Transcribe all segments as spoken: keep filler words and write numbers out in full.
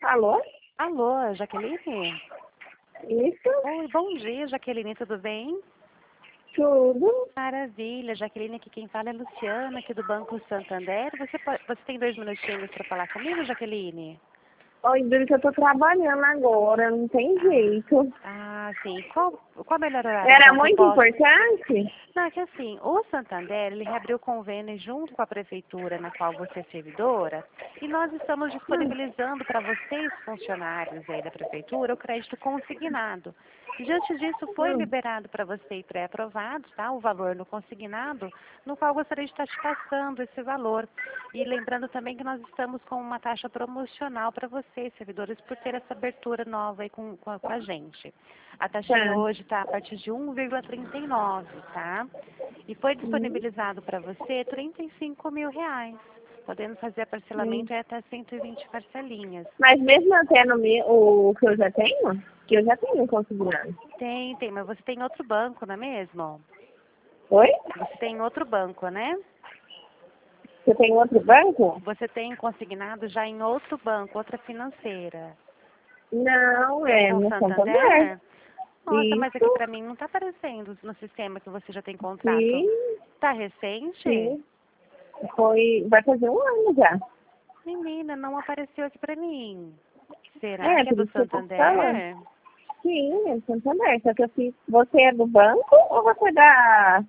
Alô? Alô, Jaqueline? Isso? Oi, bom dia, Jaqueline, tudo bem? Tudo? Maravilha, Jaqueline, aqui quem fala é Luciana, aqui do Banco Santander. Você, pode, você tem dois minutinhos para falar comigo, Jaqueline? Oi, Duri, que eu tô trabalhando agora, não tem jeito. Ah, sim. Qual, qual o melhor horário, Era então, que eu muito posso... importante? Não, é que assim, o Santander, ele reabriu convênio junto com a prefeitura na qual você é servidora, e nós estamos Hum, disponibilizando para vocês, funcionários aí da prefeitura, o crédito consignado. Diante disso, foi hum, liberado para você e pré-aprovado, tá? O valor no consignado, no qual eu gostaria de estar te passando esse valor. E lembrando também que nós estamos com uma taxa promocional para vocês, servidores, por ter essa abertura nova aí com, com, a, com a gente. A taxinha tá. hoje está a partir de um vírgula trinta e nove, tá? E foi Hum, disponibilizado para você trinta e cinco mil reais, podendo fazer hum. parcelamento em até cento e vinte parcelinhas. Mas mesmo até no meu, o que eu já tenho? Que eu já tenho consignado. Tem, tem, mas você tem outro banco, não é mesmo? Oi? Você tem outro banco, né? Você tem outro banco? Você tem consignado já em outro banco, outra financeira. Não, É é com no Santander. Santander? Nossa, mas aqui Isso, pra mim não tá aparecendo no sistema que você já tem contrato. sim, Tá recente? sim. Foi, vai fazer um ano já. Menina, não apareceu aqui pra mim. Será É, que é por do isso que eu tô te falando. Santander? Sim, é Santander. Só que eu fiz. Você é do banco ou você é da.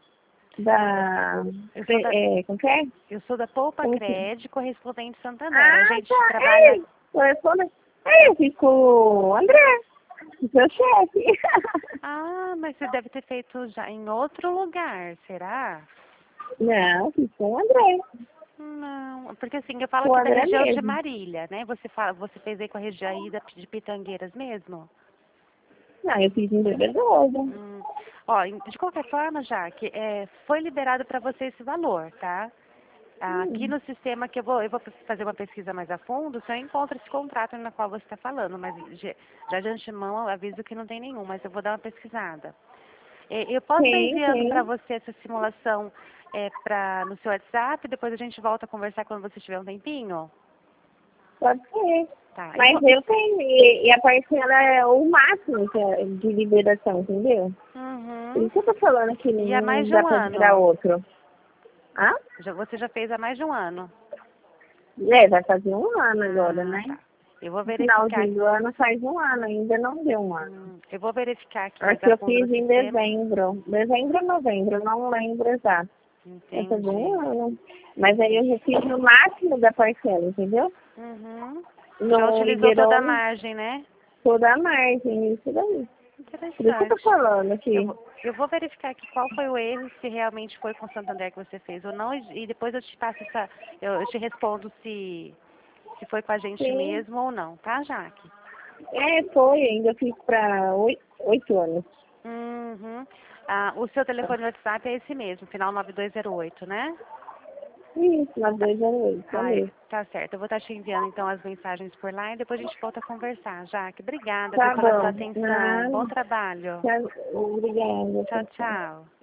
Da. Eu sou da, É, como que é? eu sou da Poupa Como que é? Crédito, correspondente Santander. A Ah, gente tá. trabalha... Ei, corresponde. Ei, eu fiz com o André, o seu chefe. Ah, mas você deve ter feito já em outro lugar, será? Não, fiz com o André. Não, porque assim, eu falo Com o aqui da André região de mesmo. Marília, né? Você fala, você fez aí com a região aí da- de Pitangueiras mesmo? Não, eu fiz em Bebedosa. Hum. Ó, em- de qualquer forma, Jaque, é, foi liberado para você esse valor, tá? Ah, aqui Hum, no sistema que eu vou, eu vou fazer uma pesquisa mais a fundo, se eu encontro esse contrato na qual você está falando, mas de- já de antemão eu aviso que não tem nenhum, mas eu vou dar uma pesquisada. É, eu posso estar tem, enviando para tem. você essa simulação é, pra, no seu WhatsApp, depois a gente volta a conversar quando você tiver um tempinho? Pode ser. Tá, eu Mas vou... eu tenho. E, e a parcela é o máximo que é de liberação, entendeu? Por Uhum. isso que eu tô falando que E há mais não de dá um pra virar ano. outro. Ah? Já, você já fez há mais de um ano. É, vai fazer um ano agora, Ah, né? tá. Eu vou No verificar. finalzinho do ano faz um ano, ainda não deu um ano. Hum, eu vou verificar aqui mais Acho a que eu fundo no fiz em sistema. dezembro. Dezembro ou novembro, não lembro exato. Vai fazer um Entendi. ano. Mas aí eu Entendi. já fiz no máximo da parcela, entendeu? Uhum. Já Não utilizou toda a liberou margem, né? toda a margem, isso daí. Por isso que eu tô Interessante. falando Eu aqui. vou, eu vou verificar aqui qual foi o erro, se realmente foi com o Santander que você fez ou não, e, e depois eu te passo essa, eu, eu te respondo se, se foi com a gente Sim. mesmo ou não, tá, Jaque? É, foi, ainda fiz pra oito, oito anos. Uhum. Ah, o seu telefone no WhatsApp é esse mesmo, final nove dois zero oito, né? Isso, nas Tá. dois zero oito, é Ai, mesmo. tá certo. Eu vou estar te enviando então as mensagens por lá e depois a gente volta a conversar. Jaque, obrigada, viu, Tá pela sua bom. atenção. Bom Nada. trabalho. Tchau, obrigada. Tchau, Tchau, tchau. tchau.